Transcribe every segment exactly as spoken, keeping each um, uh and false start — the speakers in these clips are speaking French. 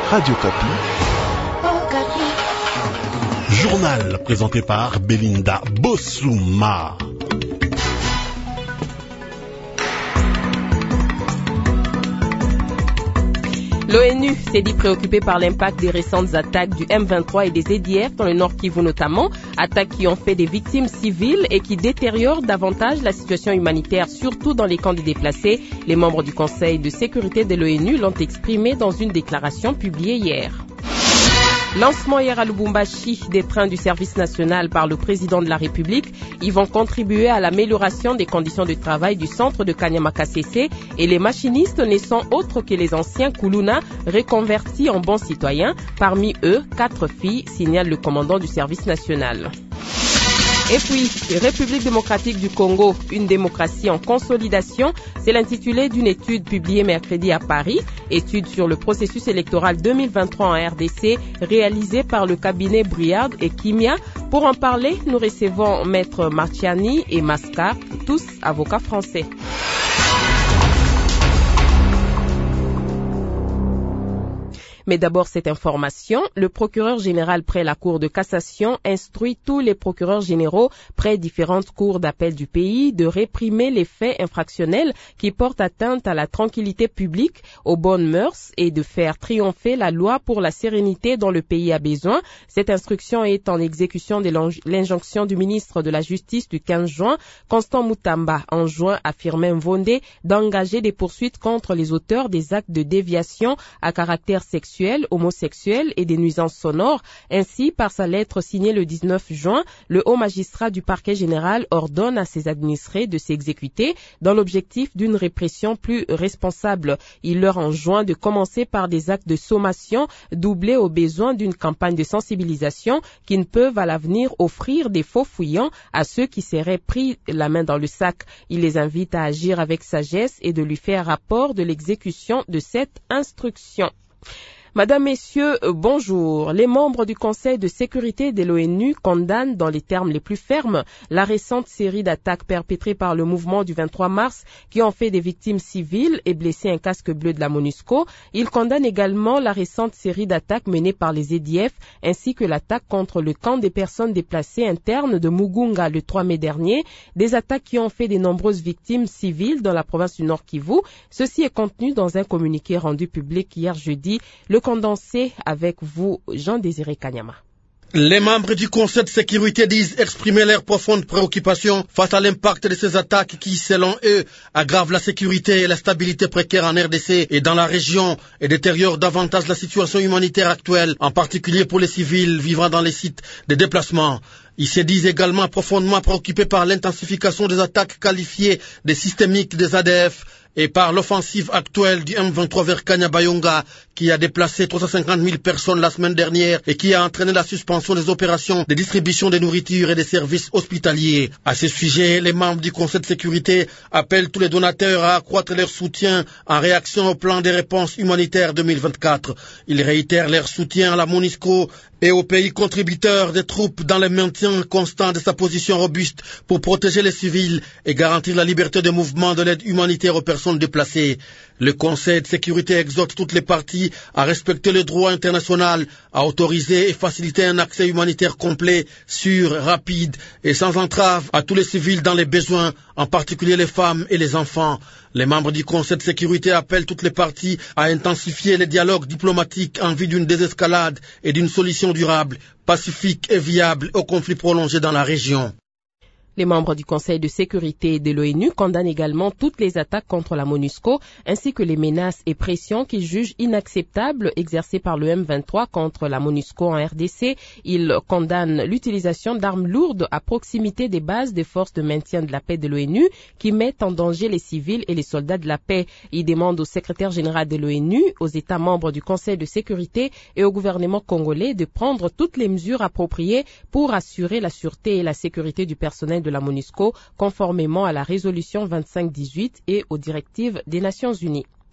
Radio Kapi. Okapi. Journal présenté par Belinda Bossouma. L'ONU s'est dit préoccupée par l'impact des récentes attaques du M vingt-trois et des A D F dans le Nord Kivu notamment, attaques qui ont fait des victimes civiles et qui détériorent davantage la situation humanitaire, surtout dans les camps des déplacés. Les membres du Conseil de sécurité de l'ONU l'ont exprimé dans une déclaration publiée hier. Lancement hier à Lubumbashi des trains du service national par le président de la République. Ils vont contribuer à l'amélioration des conditions de travail du centre de Kanyama-Kasese et les machinistes ne sont autres que les anciens Kuluna reconvertis en bons citoyens. Parmi eux, quatre filles, signale le commandant du service national. Et puis, République démocratique du Congo, une démocratie en consolidation, c'est l'intitulé d'une étude publiée mercredi à Paris, étude sur le processus électoral deux mille vingt-trois en R D C, réalisée par le cabinet Briard et Kimia. Pour en parler, nous recevons Maître Marciani et Mascar, tous avocats français. Mais d'abord cette information, le procureur général près la Cour de cassation instruit tous les procureurs généraux près différentes cours d'appel du pays de réprimer les faits infractionnels qui portent atteinte à la tranquillité publique, aux bonnes mœurs et de faire triompher la loi pour la sérénité dont le pays a besoin. Cette instruction est en exécution de l'injonction du ministre de la Justice du quinze juin, Constant Mutamba, enjoint à Firmin Vondé d'engager des poursuites contre les auteurs des actes de déviation à caractère sexuel, homosexuel et des nuisances sonores. Ainsi, par sa lettre signée le dix-neuf juin, le haut magistrat du parquet général ordonne à ses administrés de s'exécuter dans l'objectif d'une répression plus responsable. Il leur enjoint de commencer par des actes de sommation doublés au besoin d'une campagne de sensibilisation qui ne peuvent à l'avenir offrir des faux fouillants à ceux qui seraient pris la main dans le sac. Il les invite à agir avec sagesse et de lui faire rapport de l'exécution de cette instruction. Madame, Messieurs, bonjour. Les membres du Conseil de sécurité de l'ONU condamnent dans les termes les plus fermes la récente série d'attaques perpétrées par le mouvement du vingt-trois mars qui ont fait des victimes civiles et blessé un casque bleu de la MONUSCO. Ils condamnent également la récente série d'attaques menées par les A D F ainsi que l'attaque contre le camp des personnes déplacées internes de Mugunga le trois mai dernier, des attaques qui ont fait de nombreuses victimes civiles dans la province du Nord Kivu. Ceci est contenu dans un communiqué rendu public hier jeudi. Le condensé avec vous, Jean-Désiré Kanyama. Les membres du Conseil de sécurité disent exprimer leur profonde préoccupation face à l'impact de ces attaques qui, selon eux, aggravent la sécurité et la stabilité précaire en R D C et dans la région et détériorent davantage la situation humanitaire actuelle, en particulier pour les civils vivant dans les sites de déplacement. Ils se disent également profondément préoccupés par l'intensification des attaques qualifiées de systémiques des A D F et par l'offensive actuelle du M vingt-trois vers Kanyabayonga qui a déplacé trois cent cinquante mille personnes la semaine dernière et qui a entraîné la suspension des opérations de distribution de nourriture et des services hospitaliers. À ce sujet, les membres du Conseil de sécurité appellent tous les donateurs à accroître leur soutien en réaction au plan de réponse humanitaire deux mille vingt-quatre. Ils réitèrent leur soutien à la MONUSCO et aux pays contributeurs des troupes dans le maintien constant de sa position robuste pour protéger les civils et garantir la liberté de mouvement de l'aide humanitaire aux personnes déplacées. Le Conseil de sécurité exhorte toutes les parties à respecter le droit international, à autoriser et faciliter un accès humanitaire complet, sûr, rapide et sans entrave à tous les civils dans les besoins, en particulier les femmes et les enfants. Les membres du Conseil de sécurité appellent toutes les parties à intensifier les dialogues diplomatiques en vue d'une désescalade et d'une solution durable, pacifique et viable au conflit prolongé dans la région. Les membres du Conseil de sécurité de l'ONU condamnent également toutes les attaques contre la MONUSCO ainsi que les menaces et pressions qu'ils jugent inacceptables exercées par le M vingt-trois contre la MONUSCO en R D C. Ils condamnent l'utilisation d'armes lourdes à proximité des bases des forces de maintien de la paix de l'ONU qui mettent en danger les civils et les soldats de la paix. Ils demandent au secrétaire général de l'ONU, aux États membres du Conseil de sécurité et au gouvernement congolais de prendre toutes les mesures appropriées pour assurer la sûreté et la sécurité du personnel de la MONUSCO conformément à la résolution vingt-cinq dix-huit et aux directives des Nations Unies.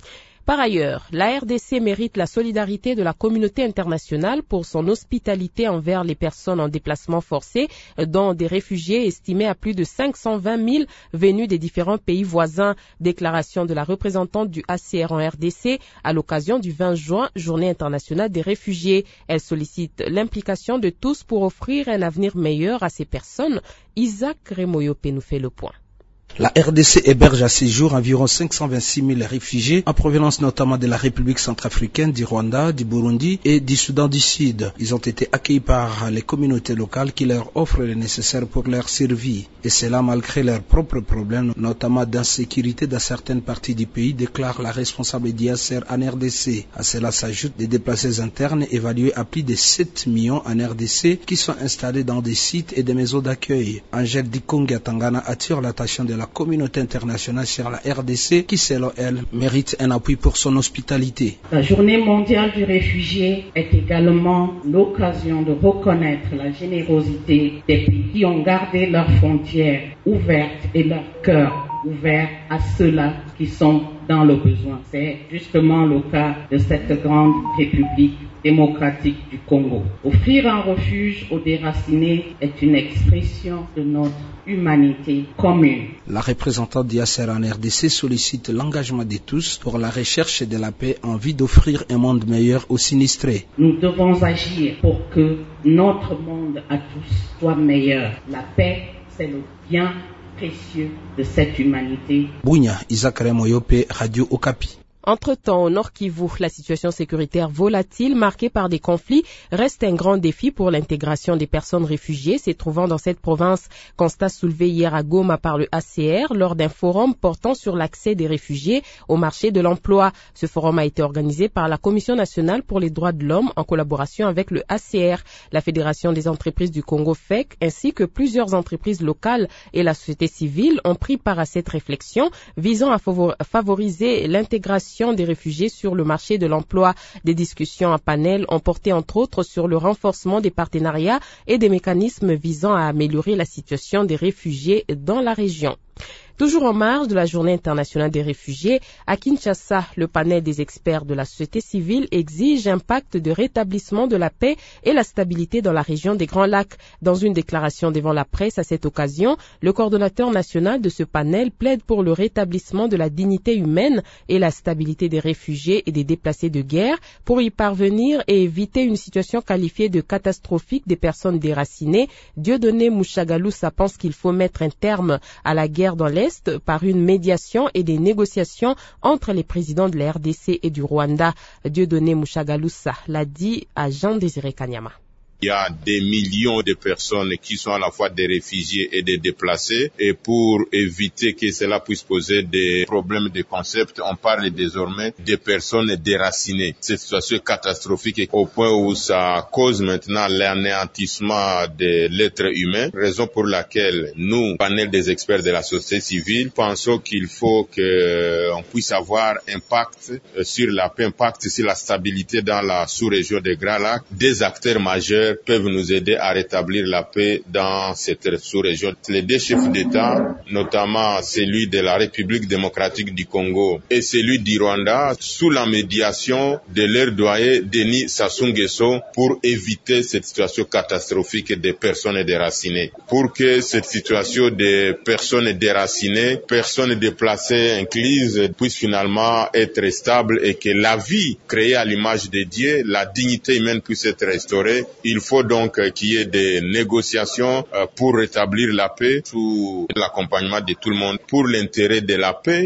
Par ailleurs, la R D C mérite la solidarité de la communauté internationale pour son hospitalité envers les personnes en déplacement forcé, dont des réfugiés estimés à plus de cinq cent vingt mille venus des différents pays voisins. Déclaration de la représentante du H C R en R D C à l'occasion du vingt juin, Journée internationale des réfugiés. Elle sollicite l'implication de tous pour offrir un avenir meilleur à ces personnes. Isaac Remoyope nous fait le point. La R D C héberge à ce jour environ cinq cent vingt-six mille réfugiés en provenance notamment de la République centrafricaine, du Rwanda, du Burundi et du Soudan du Sud. Ils ont été accueillis par les communautés locales qui leur offrent le nécessaire pour leur survie. Et cela malgré leurs propres problèmes, notamment d'insécurité dans certaines parties du pays, déclare la responsable d'I A C R en R D C. À cela s'ajoutent des déplacés internes évalués à plus de sept millions en R D C qui sont installés dans des sites et des maisons d'accueil. Angèle Dikonga Tangana attire l'attention de la communauté internationale sur la R D C qui, selon elle, mérite un appui pour son hospitalité. La journée mondiale du réfugié est également l'occasion de reconnaître la générosité des pays qui ont gardé leurs frontières ouvertes et leur cœur ouvert à ceux-là qui sont dans le besoin. C'est justement le cas de cette grande république démocratique du Congo. Offrir un refuge aux déracinés est une expression de notre humanité commune. La représentante d'I A C R en R D C sollicite l'engagement de tous pour la recherche de la paix en vue d'offrir un monde meilleur aux sinistrés. Nous devons agir pour que notre monde à tous soit meilleur. La paix, c'est le bien précieux de cette humanité. Bounia, Isaac Remoyope, Radio Okapi. Entre-temps, au Nord Kivu, la situation sécuritaire volatile marquée par des conflits reste un grand défi pour l'intégration des personnes réfugiées se trouvant dans cette province. Constat soulevé hier à Goma par le H C R lors d'un forum portant sur l'accès des réfugiés au marché de l'emploi. Ce forum a été organisé par la Commission nationale pour les droits de l'homme en collaboration avec le H C R, la Fédération des entreprises du Congo F E C, ainsi que plusieurs entreprises locales et la société civile ont pris part à cette réflexion visant à favoriser l'intégration des réfugiés sur le marché de l'emploi. Des discussions en panel ont porté entre autres sur le renforcement des partenariats et des mécanismes visant à améliorer la situation des réfugiés dans la région. Toujours en marge de la Journée internationale des réfugiés, à Kinshasa, le panel des experts de la société civile exige un pacte de rétablissement de la paix et la stabilité dans la région des Grands Lacs. Dans une déclaration devant la presse à cette occasion, le coordonnateur national de ce panel plaide pour le rétablissement de la dignité humaine et la stabilité des réfugiés et des déplacés de guerre pour y parvenir et éviter une situation qualifiée de catastrophique des personnes déracinées. Dieudonné Mouchagaloussa pense qu'il faut mettre un terme à la guerre dans l'Est par une médiation et des négociations entre les présidents de la R D C et du Rwanda. Dieudonné Mouchagaloussa l'a dit à Jean-Désiré Kanyama. Il y a des millions de personnes qui sont à la fois des réfugiés et des déplacés. Et pour éviter que cela puisse poser des problèmes de concept, on parle désormais des personnes déracinées. Cette situation est catastrophique au point où ça cause maintenant l'anéantissement de l'être humain. Raison pour laquelle nous, panel des experts de la société civile, pensons qu'il faut qu'on puisse avoir impact sur la paix, impact sur la stabilité dans la sous-région des Grands Lacs. Des acteurs majeurs peuvent nous aider à rétablir la paix dans cette sous-région. Les deux chefs d'État, notamment celui de la République démocratique du Congo et celui du Rwanda, sous la médiation de leur doyen Denis Sassou Nguesso, pour éviter cette situation catastrophique des personnes déracinées. Pour que cette situation des personnes déracinées, personnes déplacées, incluses, puisse finalement être stable et que la vie créée à l'image de Dieu, la dignité humaine puisse être restaurée. Il faut donc qu'il y ait des négociations pour rétablir la paix sous l'accompagnement de tout le monde pour l'intérêt de la paix.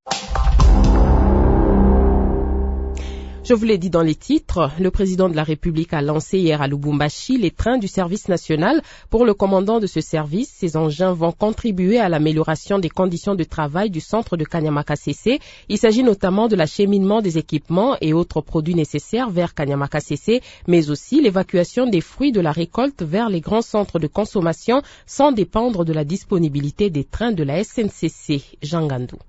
Je vous l'ai dit dans les titres, le président de la République a lancé hier à Lubumbashi les trains du service national. Pour le commandant de ce service, ces engins vont contribuer à l'amélioration des conditions de travail du centre de Kanyama-Kasese. Il s'agit notamment de l'acheminement des équipements et autres produits nécessaires vers Kanyama-Kasese, mais aussi l'évacuation des fruits de la récolte vers les grands centres de consommation sans dépendre de la disponibilité des trains de la S N C C. Jean Gandou.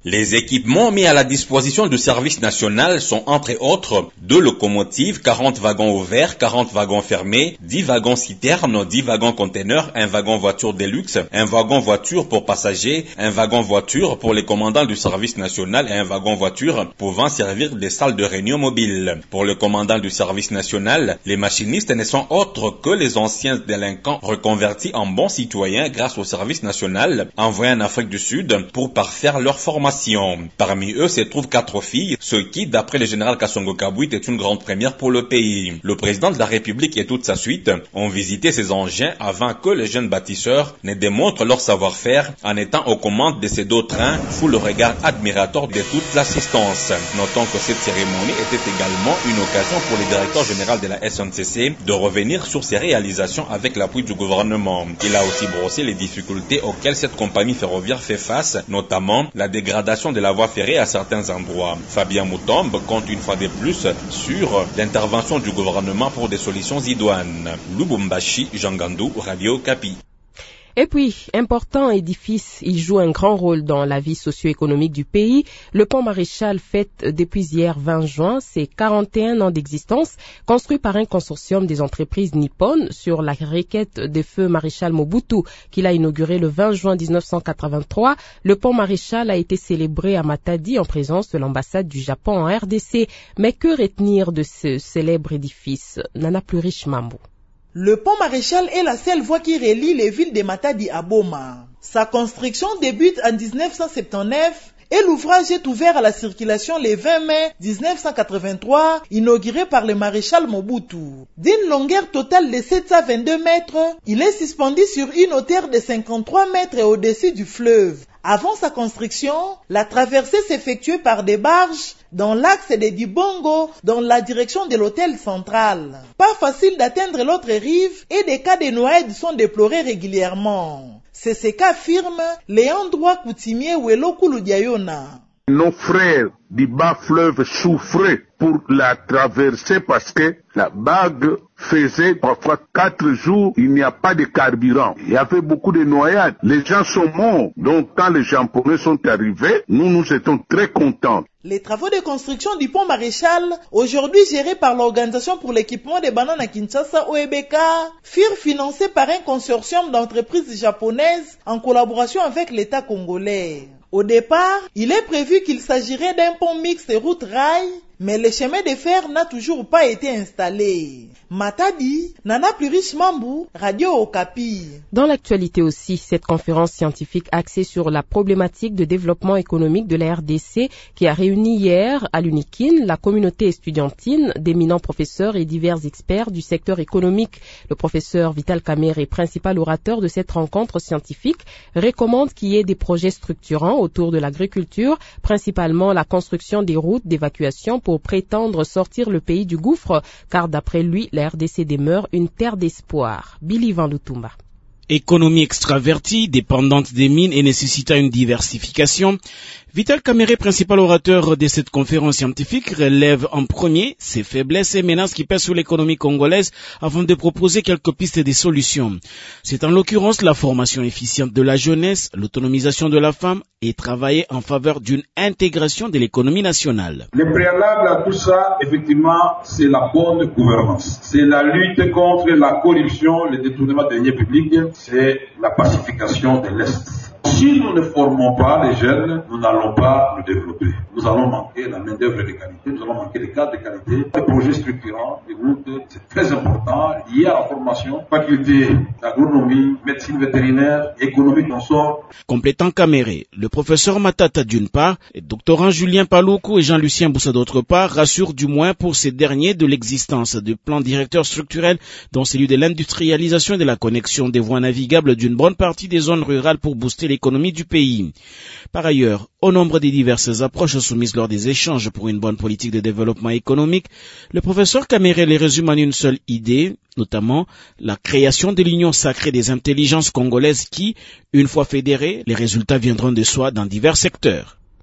Les équipements mis à la disposition du service national sont entre autres deux locomotives, quarante wagons ouverts, quarante wagons fermés, dix wagons citernes, dix wagons containers, un wagon voiture Deluxe, un wagon voiture pour passagers, un wagon voiture pour les commandants du service national et un wagon voiture pouvant servir des salles de réunion mobiles. Pour le commandant du service national, les machinistes ne sont autres que les anciens délinquants reconvertis en bons citoyens grâce au service national envoyés en Afrique du Sud pour parfaire leur formation. Parmi eux se trouvent quatre filles, ce qui, d'après le général Kassongo Kabwit, est une grande première pour le pays. Le président de la République et toute sa suite ont visité ces engins avant que les jeunes bâtisseurs ne démontrent leur savoir-faire en étant aux commandes de ces deux trains sous le regard admirateur de toute l'assistance. Notons que cette cérémonie était également une occasion pour le directeur général de la S N C C de revenir sur ses réalisations avec l'appui du gouvernement. Il a aussi brossé les difficultés auxquelles cette compagnie ferroviaire fait face, notamment la dégradation de la voie ferrée à certains endroits. Fabien Moutombe compte une fois de plus sur l'intervention du gouvernement pour des solutions idoines. Lubumbashi, Jangandou, Radio Kapi. Et puis, important édifice, il joue un grand rôle dans la vie socio-économique du pays. Le pont Maréchal fête depuis hier vingt juin ses quarante et un ans d'existence, construit par un consortium des entreprises nippones sur la requête de feu Maréchal Mobutu, qu'il a inauguré le vingt juin mille neuf cent quatre-vingt-trois. Le pont Maréchal a été célébré à Matadi en présence de l'ambassade du Japon en R D C. Mais que retenir de ce célèbre édifice? Nana Plurish Mambo. Le pont Maréchal est la seule voie qui relie les villes de Matadi à Boma. Sa construction débute en mille neuf cent soixante-dix-neuf et l'ouvrage est ouvert à la circulation le vingt mai mille neuf cent quatre-vingt-trois, inauguré par le maréchal Mobutu. D'une longueur totale de sept cent vingt-deux mètres, il est suspendu sur une hauteur de cinquante-trois mètres au-dessus du fleuve. Avant sa construction, la traversée s'effectuait par des barges dans l'axe de Dibongo, dans la direction de l'hôtel central. Pas facile d'atteindre l'autre rive et des cas de noyades sont déplorés régulièrement. C'est ce qu'affirme Léon Droit Coutumier Welokulu Diayona. Nos frères du bas fleuve souffraient pour la traverser parce que la bague faisait parfois quatre jours, il n'y a pas de carburant. Il y avait beaucoup de noyades. Les gens sont morts. Donc quand les Japonais sont arrivés, nous nous étions très contents. Les travaux de construction du pont Maréchal, aujourd'hui gérés par l'Organisation pour l'équipement des bananes à Kinshasa, O E B K, furent financés par un consortium d'entreprises japonaises en collaboration avec l'État congolais. Au départ, il est prévu qu'il s'agirait d'un pont mixte route-rail, mais le chemin de fer n'a toujours pas été installé. Matadi, Nana Plurish Mambu, Radio Okapi. Dans l'actualité aussi, cette conférence scientifique axée sur la problématique de développement économique de la R D C qui a réuni hier à l'UNIKIN la communauté estudiantine, d'éminents professeurs et divers experts du secteur économique. Le professeur Vital Kamere, principal orateur de cette rencontre scientifique, recommande qu'il y ait des projets structurants autour de l'agriculture, principalement la construction des routes d'évacuation pour prétendre sortir le pays du gouffre, car d'après lui, la R D C demeure une terre d'espoir. Billy Van Lutumba. Économie extravertie, dépendante des mines et nécessitant une diversification, Vital Kamere, principal orateur de cette conférence scientifique, relève en premier ses faiblesses et menaces qui pèsent sur l'économie congolaise avant de proposer quelques pistes de solutions. C'est en l'occurrence la formation efficiente de la jeunesse, l'autonomisation de la femme et travailler en faveur d'une intégration de l'économie nationale. Le préalable à tout ça, effectivement, c'est la bonne gouvernance. C'est la lutte contre la corruption, le détournement de deniers publics, c'est la pacification de l'Est. Si nous ne formons pas les jeunes, nous n'allons pas nous développer. Nous allons manquer la main-d'œuvre de qualité, nous allons manquer les cadres de qualité. Les projets structurants, les routes, c'est très important, lié à la formation, faculté d'agronomie, médecine vétérinaire, économie consort. Complétant Kamere, le professeur Matata d'une part, et doctorant Julien Paloukou et Jean-Lucien Boussa d'autre part, rassurent du moins pour ces derniers de l'existence de plans directeurs structurels dont celui de l'industrialisation et de la connexion des voies navigables d'une bonne partie des zones rurales pour booster l'économie du pays. Par ailleurs, au nombre des diverses approches soumises lors des échanges pour une bonne politique de développement économique, le professeur Kamere les résume en une seule idée, notamment la création de l'union sacrée des intelligences congolaises qui, une fois fédérées, les résultats viendront de soi dans divers secteurs.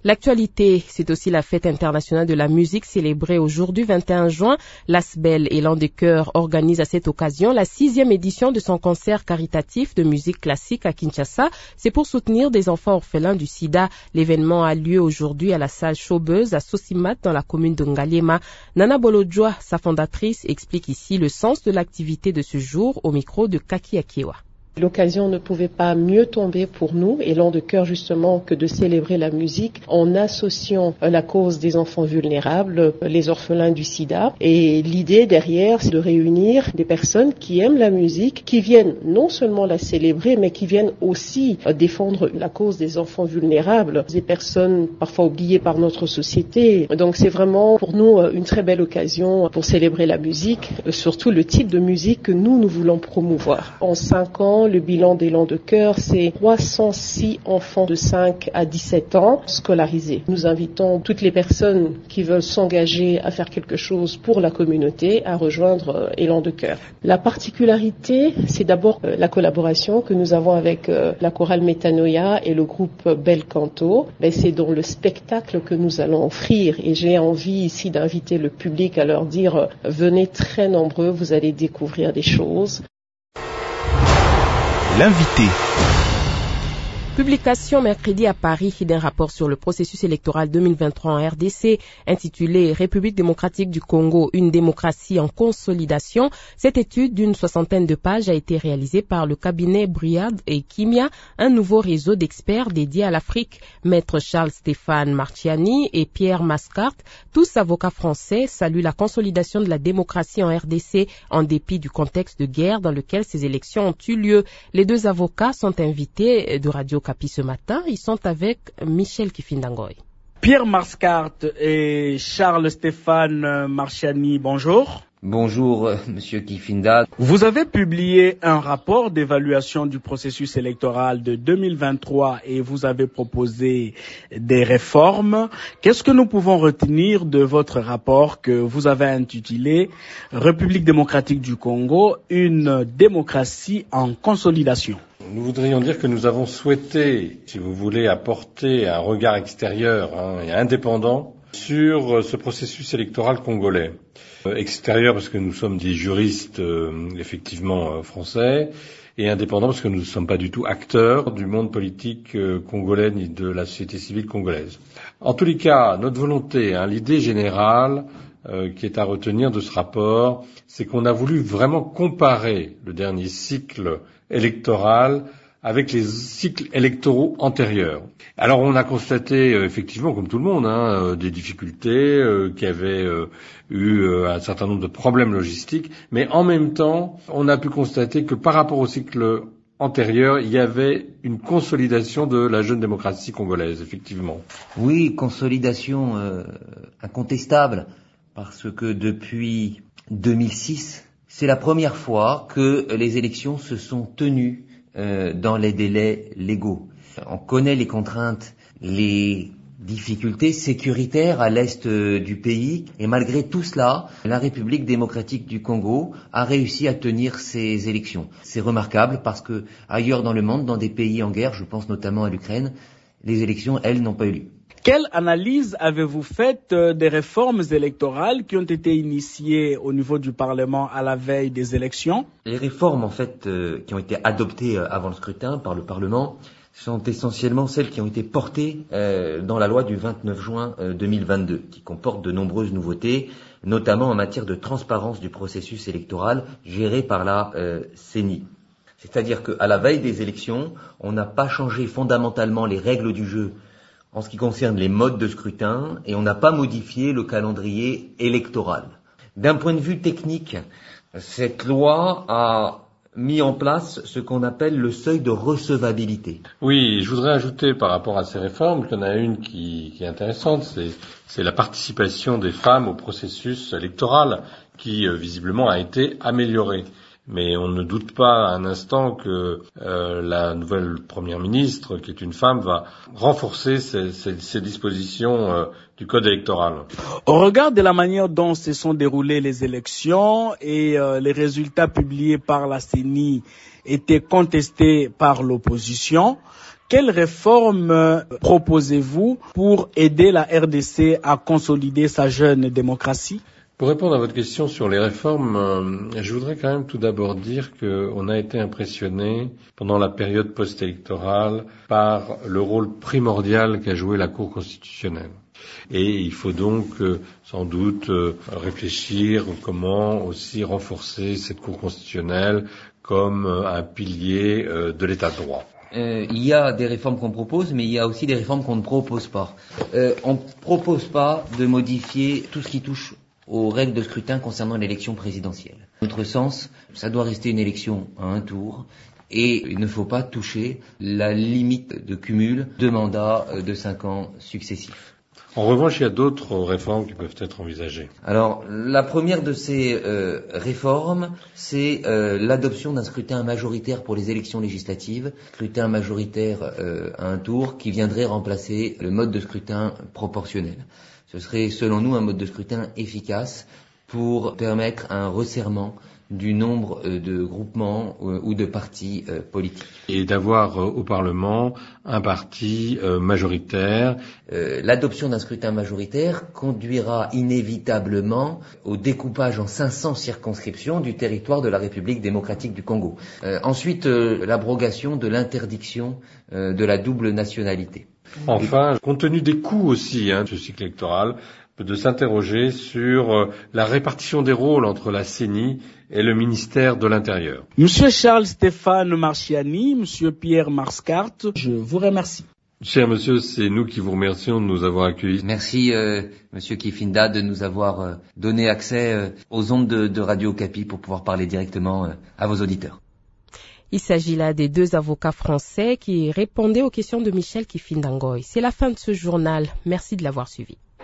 L'actualité, c'est aussi la fête internationale de la musique célébrée aujourd'hui vingt et un juin. L'Asbel Élan des Chœurs organise à cette occasion la sixième édition de son concert caritatif de musique classique à Kinshasa. C'est pour soutenir des enfants orphelins du sida. L'événement a lieu aujourd'hui à la salle Chaubeuse à Sosimat dans la commune de Ngaliema. Nana Bolodjoa, sa fondatrice, explique ici le sens de l'activité de ce jour au micro de Kaki Akewa. L'occasion ne pouvait pas mieux tomber pour nous, Élan de Chœur justement, que de célébrer la musique en associant la cause des enfants vulnérables, les orphelins du sida. Et l'idée derrière, c'est de réunir des personnes qui aiment la musique, qui viennent non seulement la célébrer, mais qui viennent aussi défendre la cause des enfants vulnérables, des personnes parfois oubliées par notre société. Donc c'est vraiment pour nous une très belle occasion pour célébrer la musique, surtout le type de musique que nous, nous voulons promouvoir. En cinq ans, le bilan d'Élan de Chœur, c'est trois cent six enfants de cinq à dix-sept ans scolarisés. Nous invitons toutes les personnes qui veulent s'engager à faire quelque chose pour la communauté à rejoindre Élan de Chœur. La particularité, c'est d'abord la collaboration que nous avons avec la chorale Métanoïa et le groupe Bel Canto. C'est dans le spectacle que nous allons offrir et j'ai envie ici d'inviter le public à leur dire venez très nombreux, vous allez découvrir des choses. L'invité. Publication mercredi à Paris d'un rapport sur le processus électoral deux mille vingt-trois en R D C intitulé République démocratique du Congo, une démocratie en consolidation. Cette étude d'une soixantaine de pages a été réalisée par le cabinet Briard et Kimia, un nouveau réseau d'experts dédié à l'Afrique. Maître Charles-Stéphane Marchiani et Pierre Mascart, tous avocats français, saluent la consolidation de la démocratie en R D C en dépit du contexte de guerre dans lequel ces élections ont eu lieu. Les deux avocats sont invités de Radio Capi ce matin. Ils sont avec Michel Kifindangoy. Pierre Mascart et Charles-Stéphane Marchiani, bonjour. Bonjour, Monsieur Kifinda. Vous avez publié un rapport d'évaluation du processus électoral de deux mille vingt-trois et vous avez proposé des réformes. Qu'est-ce que nous pouvons retenir de votre rapport que vous avez intitulé République démocratique du Congo, une démocratie en consolidation? Nous voudrions dire que nous avons souhaité, si vous voulez, apporter un regard extérieur hein, et indépendant sur ce processus électoral congolais. Euh, extérieur parce que nous sommes des juristes euh, effectivement euh, français et indépendant parce que nous ne sommes pas du tout acteurs du monde politique euh, congolais ni de la société civile congolaise. En tous les cas, notre volonté, hein, l'idée générale euh, qui est à retenir de ce rapport, c'est qu'on a voulu vraiment comparer le dernier cycle électoral avec les cycles électoraux antérieurs. Alors on a constaté euh, effectivement, comme tout le monde, hein, euh, des difficultés, euh, qu'il y avait euh, eu euh, un certain nombre de problèmes logistiques, mais en même temps, on a pu constater que par rapport au cycle antérieur, il y avait une consolidation de la jeune démocratie congolaise, effectivement. Oui, consolidation euh, incontestable, parce que depuis deux mille six, c'est la première fois que les élections se sont tenues Euh, dans les délais légaux. On connaît les contraintes, les difficultés sécuritaires à l'est euh, du pays et malgré tout cela, la République démocratique du Congo a réussi à tenir ces élections. C'est remarquable parce que ailleurs dans le monde, dans des pays en guerre, je pense notamment à l'Ukraine, les élections, elles, n'ont pas eu lieu. Quelle analyse avez-vous faite des réformes électorales qui ont été initiées au niveau du Parlement à la veille des élections? Les réformes, en fait, euh, qui ont été adoptées euh, avant le scrutin par le Parlement sont essentiellement celles qui ont été portées euh, dans la loi du vingt-neuf juin euh, deux mille vingt-deux, qui comporte de nombreuses nouveautés, notamment en matière de transparence du processus électoral géré par la euh, C E N I. C'est-à-dire qu'à la veille des élections, on n'a pas changé fondamentalement les règles du jeu en ce qui concerne les modes de scrutin, et on n'a pas modifié le calendrier électoral. D'un point de vue technique, cette loi a mis en place ce qu'on appelle le seuil de recevabilité. Oui, je voudrais ajouter par rapport à ces réformes qu'il y en a une qui, qui est intéressante, c'est, c'est la participation des femmes au processus électoral qui, euh, visiblement, a été améliorée. Mais on ne doute pas un instant que euh, la nouvelle première ministre, qui est une femme, va renforcer ces, ces, ces dispositions euh, du code électoral. Au regard de la manière dont se sont déroulées les élections et euh, les résultats publiés par la C E N I étaient contestés par l'opposition, Quelles réformes proposez-vous pour aider la R D C à consolider sa jeune démocratie? Pour répondre à votre question sur les réformes, euh, je voudrais quand même tout d'abord dire qu'on a été impressionné pendant la période post-électorale par le rôle primordial qu'a joué la Cour constitutionnelle. Et il faut donc euh, sans doute euh, réfléchir comment aussi renforcer cette Cour constitutionnelle comme euh, un pilier euh, de l'état de droit. Euh, il y a des réformes qu'on propose, mais il y a aussi des réformes qu'on ne propose pas. Euh, on ne propose pas de modifier tout ce qui touche aux règles de scrutin concernant l'élection présidentielle. À notre sens, ça doit rester une élection à un tour et il ne faut pas toucher la limite de cumul de mandats de cinq ans successifs. En revanche, il y a d'autres réformes qui peuvent être envisagées. Alors, la première de ces euh, réformes, c'est euh, l'adoption d'un scrutin majoritaire pour les élections législatives, scrutin majoritaire euh, à un tour qui viendrait remplacer le mode de scrutin proportionnel. Ce serait, selon nous, un mode de scrutin efficace pour permettre un resserrement du nombre de groupements ou de partis politiques. Et d'avoir au Parlement un parti majoritaire. Euh, l'adoption d'un scrutin majoritaire conduira inévitablement au découpage en cinq cents circonscriptions du territoire de la République démocratique du Congo. Euh, ensuite, euh, l'abrogation de l'interdiction euh, de la double nationalité. Enfin, compte tenu des coûts aussi hein, de ce cycle électoral, de s'interroger sur euh, la répartition des rôles entre la C E N I et le ministère de l'Intérieur. Monsieur Charles Stéphane Marchiani, Monsieur Pierre Marscart, je vous remercie. Cher monsieur, c'est nous qui vous remercions de nous avoir accueillis. Merci, euh, monsieur Kifinda, de nous avoir euh, donné accès euh, aux ondes de, de Radio Okapi pour pouvoir parler directement euh, à vos auditeurs. Il s'agit là des deux avocats français qui répondaient aux questions de Michel Kifinda Ngoy. C'est la fin de ce journal. Merci de l'avoir suivi.